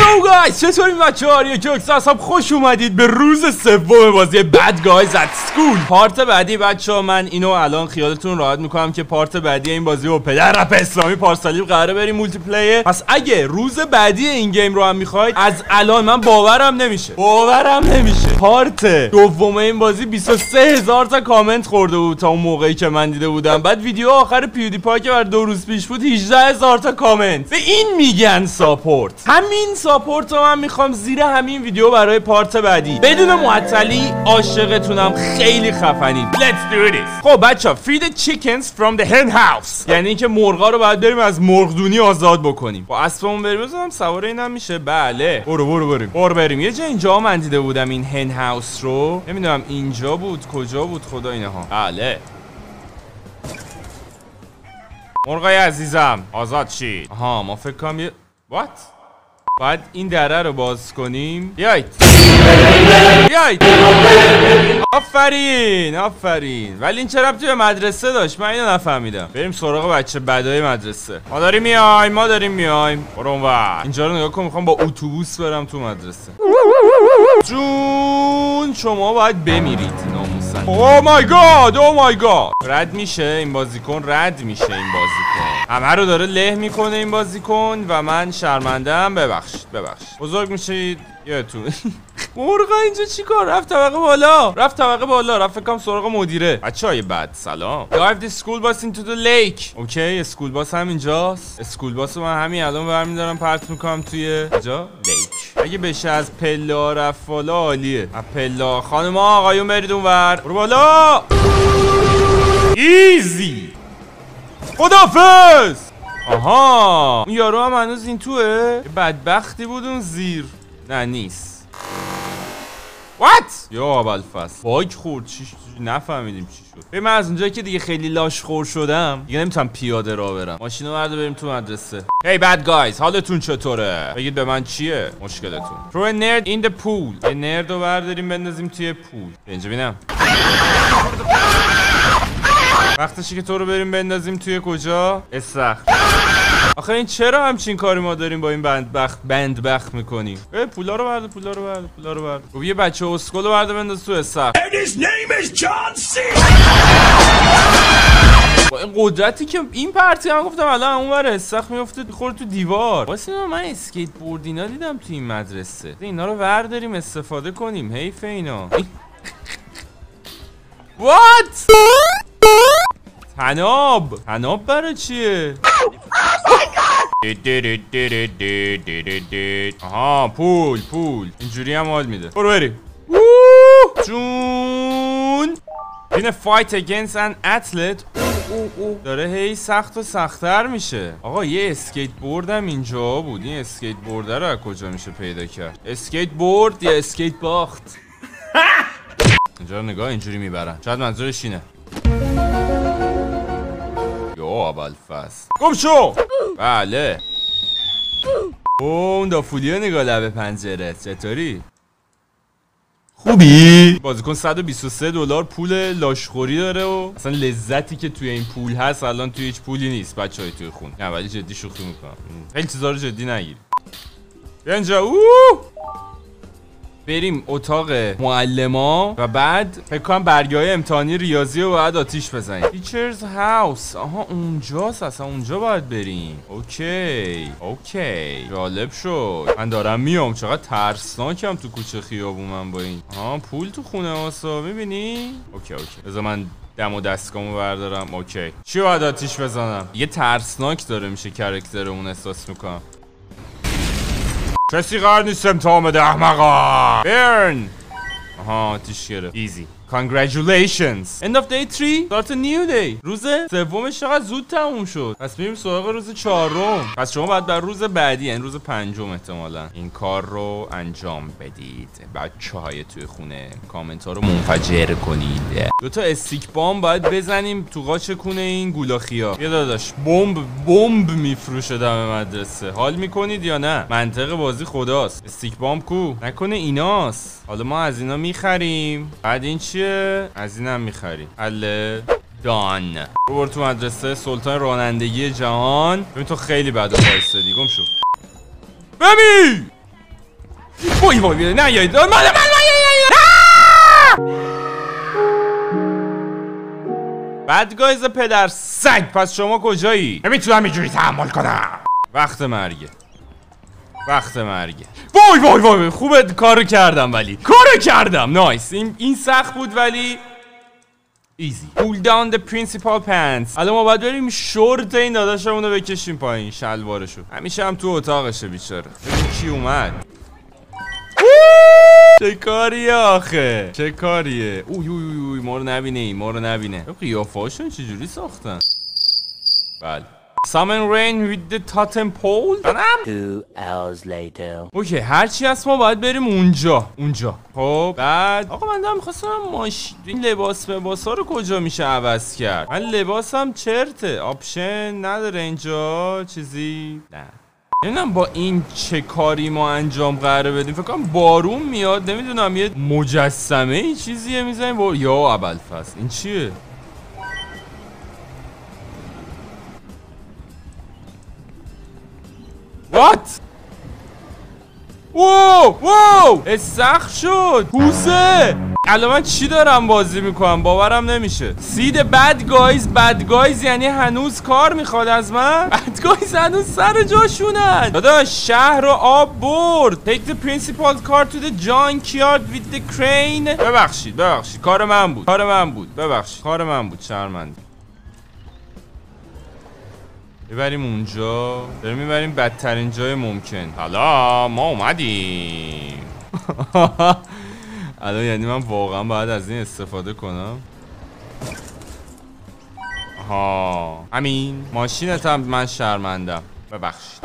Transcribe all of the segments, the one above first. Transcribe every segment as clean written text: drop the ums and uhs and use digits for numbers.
یو گایز چطوری بچه‌ها؟ یکیکس هستم. خوش اومدید به روز سوم بازی بد گایز ات سکول. پارت بعدی بچه‌ها. من اینو الان خیالتون راحت میکنم که پارت بعدی این بازی با پدر رپ اسلامی پارسالی قراره بریم مولتی پلیه. پس اگه روز بعدی این گیم رو هم میخواید از الان، من باورم نمیشه پارت دوم این بازی 23000 تا کامنت خورده بود تا اون موقعی که من دیده بودم. بعد ویدیو آخر پیودیپای که بر 2 روز پیش بود 18000 تا کامنت. به این میگن ساپورت. همین ساپورت رو من میخوام زیر همین ویدیو برای پارت بعدی. بدون معطلی عاشقتونم، خیلی خفنید. Let's do this. خب بچا feed the chickens from the hen house، یعنی اینکه مرغا رو باید بریم از مرغدونی آزاد بکنیم. با اسبمون بریم. بزنم سوار اینم میشه. بله برو بریم. یه جا اینجا من دیده بودم این هن هاوس رو، نمیدونم اینجا بود کجا بود خدا اینها. بله مرغای عزیزم آزاد شید. آها ما فکر کنم یه what؟ باید این دره رو باز کنیم. بیایید آفرین. ولی این چرا ربطی به مدرسه داشت؟ من اینو نفهمیدم. بریم سراغ بچه بدای مدرسه. ما داریم میایم. برو اونور. اینجا رو نگاه کن، میخوام با اتوبوس برم تو مدرسه. جون شما باید بمیرید ناموسن. او مای گاد. رد میشه این بازیکن. همه رو داره له میکنه این بازیکن و من شرمنده‌ام. ببخشید بزرگ میشید. یادتون مرغا اینجا چیکار؟ رفت طبقه بالا. رفت فکر کنم سراغ مدیره. بچهای بد سلام. Drive the school bus into the lake. اوکی اسکول باس هم اینجاست. اسکول باس رو من همین الان برمی‌دارم پرت میکنم توی اینجا لیک. اگه بشه از پله ها رفت بالا عالیه. از پله ها خانم‌ها آقایون برید اونور. برو بالا. ایزی. خدافظ. آها اون یارو هم هنوز این توه. بدبختی بود اون زیر. نه نیست. وات؟ یا ابوالفضل باگ خورد. چی نفهمیدیم چی شد. ببین من از اونجایی که دیگه خیلی لاشخور شدم دیگه نمیتونم پیاده راه برم. ماشینو برده بریم تو مدرسه. هی بد گایز حالتون چطوره؟ بگید به من چیه مشکلتون؟ Throw a nerd in the pool. یه نرد رو برداریم بندازیم توی پول. اینجا ببینم. وقتشه که تو رو بریم بندازیم توی کجا؟ استخر. آخه این چرا همچین کاری ما داریم با این بندبخت میکنیم؟ پولا رو برده. خب یه بچه اسکل رو برده بنداز تو استخر. با این قدرتی که این پرتی هم گفتم الان اونور استخر میفته میخوره تو دیوار. واسه من اسکیت بورد اینا دیدم تو این مدرسه. اینا رو برداریم استفاده کنیم. حیف اینا. وات؟ تناب برای چیه؟ آها پول اینجوری هم حال میده. برو بریم. جون این فایت اگینست ان اتلت داره هی سخت و سخت‌تر میشه. آقا یه اسکیت بورد هم اینجا بود. این اسکیت بورد رو از کجا میشه پیدا کرد؟ اسکیت بورد یا اسکیت باخت؟ اینجا نگاه اینجوری میبرن. شاید منظورش اینه. یا ابوالفضل گم شو. بله اون دافولیو نگاه لبه پنجره. چطوری؟ خوبی؟ بازیکن $123 پول لاشخوری داره و اصلا لذتی که توی این پول هست الان توی هیچ پولی نیست بچهای توی خون. نه ولی جدی شوخی میکنم. خیلی چیزا رو جدی نگیری. بیا اینجا. بریم اتاق معلما و بعد فکر کنم برگه‌های امتحانی ریاضی رو باید آتیش بزنیم. تیچرز هاوس. آها اونجاست. اصلا اونجا باید بریم. اوکی جالب شد. من دارم میام. چقدر ترسناکم تو کوچه خیابون من با این. آها پول تو خونه واسا میبینی؟ اوکی بذار من دم و دستگاهمو بردارم. اوکی چی باید آتیش بزنم؟ یه ترسناک داره میشه کرکترمون احساس میکنم. کسی قرار نیست امتحان بده احمقا. برن. آها آتیش گرفت. ایزی. Congratulations. End of day 3. Start a new day. روز سومش چقدر زود تموم شد. پس میریم سراغ روز 4. پس شما باید بر روز بعدی یعنی روز 5 احتمالاً این کار رو انجام بدید. بچه‌های توی خونه کامنت ها رو منفجر کنید. 2 استیک بامب باید بزنیم تو قاچ کونه این گولاخیا. یه داداش بمب میفروشه دم مدرسه. حال میکنید یا نه؟ منطق بازی خداست. استیک بامب کو؟ نکنه ایناست. حالا ما از اینا میخریم. بعد این چیه؟ از اینم میخریم. اله دان. برو تو مدرسه. سلطان رانندگی جهان. ببین تو خیلی بد وایسادی. گم شو. ببین وای وای نه یه بد گایز پدر سگ. پس شما کجایی؟ نمیتونم اینجوری تحمل کنم. وقت مرگه. وقت مرگه. وای وای وای خوبه کارو کردم ولی کارو کردم. نایس. این سخت بود ولی ایزی. Pull down the principal pants. الان ما باید بریم شورت این داداشمونو بکشیم پایین، شلوارشو. همیشه هم تو اتاقشه بیچاره. ببین کی اومد. چه کاریه آخه؟ چه کاریه؟ اوی ما رو نبینه، ما رو نبینه. قیافه‌هاشون چجوری ساختن؟ بله. Summon rain with the totem pole. 2 hours later. اوکی هرچی هست ما باید بریم اونجا. خب بعد آقا من می‌خواستم این لباس ها رو کجا میشه عوض کرد؟ من لباسم چرته. آپشن نداره اینجا چیزی؟ نه. نمیدونم با این چه کاری ما انجام قراره بدیم. فکر کنم بارون میاد. نمیدونم یه مجسمه ای چیزیه میزنیم یا ابوالفضل این چیه؟ وات؟ واو استخ شد. پوسه. الان من چی دارم بازی میکنم باورم نمیشه. سید بد گایز یعنی هنوز کار میخواد از من. بد گایز هنوز سر جاشونن. داداش شهر رو آب برد. Take the principal car to the junkyard with the crane. ببخشید کار من بود ببخشید کار من بود شرمنده. ببریم اونجا. داریم میبریم بدترین جای ممکن. حالا ما اومدیم. الان یعنی من واقعا باید از این استفاده کنم. آها همین ماشینت هم من شرمندم ببخشید.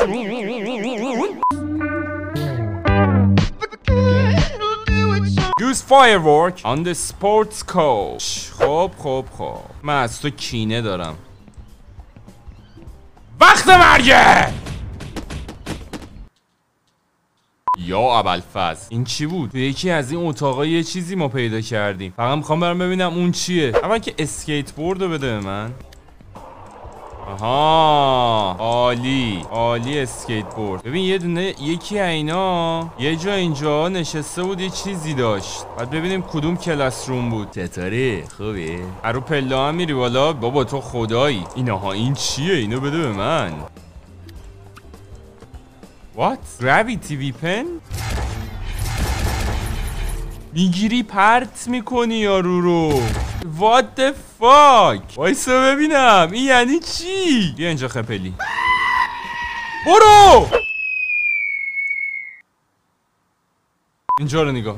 Use firework on the sports coach. خب من از تو کینه دارم. وقت مرگه. یا ابوالفضل این چی بود؟ تو یکی از این اتاقا یه چیزی ما پیدا کردیم. فقط میخوام برم ببینم اون چیه. اول که اسکیت بورد رو بده به من. آها عالی اسکیت بورد. ببین یه دونه یکی اینا یه جا اینجا نشسته بود یه چیزی داشت. بعد ببینیم کدوم کلاس روم بود. چطوری؟ خوبه؟ رو پله هم میری بالا؟ بابا تو خدایی. اینها این چیه؟ اینو بده به من. What? Gravity weapon? میگیری پرت میکنی یارو رو. What the fuck? وایسا ببینم این یعنی چی؟ بیا اینجا خپلی. برو اینجا رو نگاه.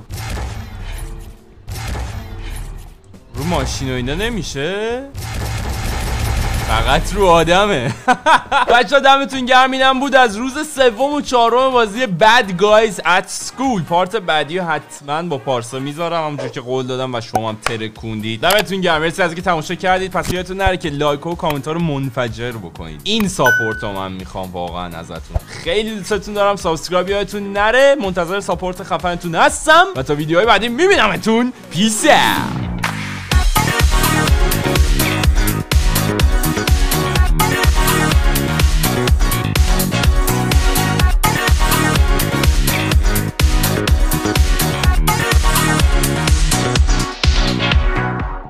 رو ماشین و اینا نمیشه؟ فقط رو آدمه. بچه‌ها دمتون گرم. اینم بود از روز سوم و چهارم بازی Bad Guys at School. پارت بعدی رو حتما با پارسا میذارم همونجور که قول دادم و شما هم ترکوندید. دمتون گرم. مرسی از اینکه تماشا کردید. پس یادتون نره که لایک و کامنت ها رو منفجر بکنید. این ساپورت رو من میخوام واقعا ازتون. خیلی دوستتون دارم. سابسکرایب یادتون نره. منتظر ساپورت خفنتون هستم و تا ویدیوهای بعدی میبینمتون. پیس.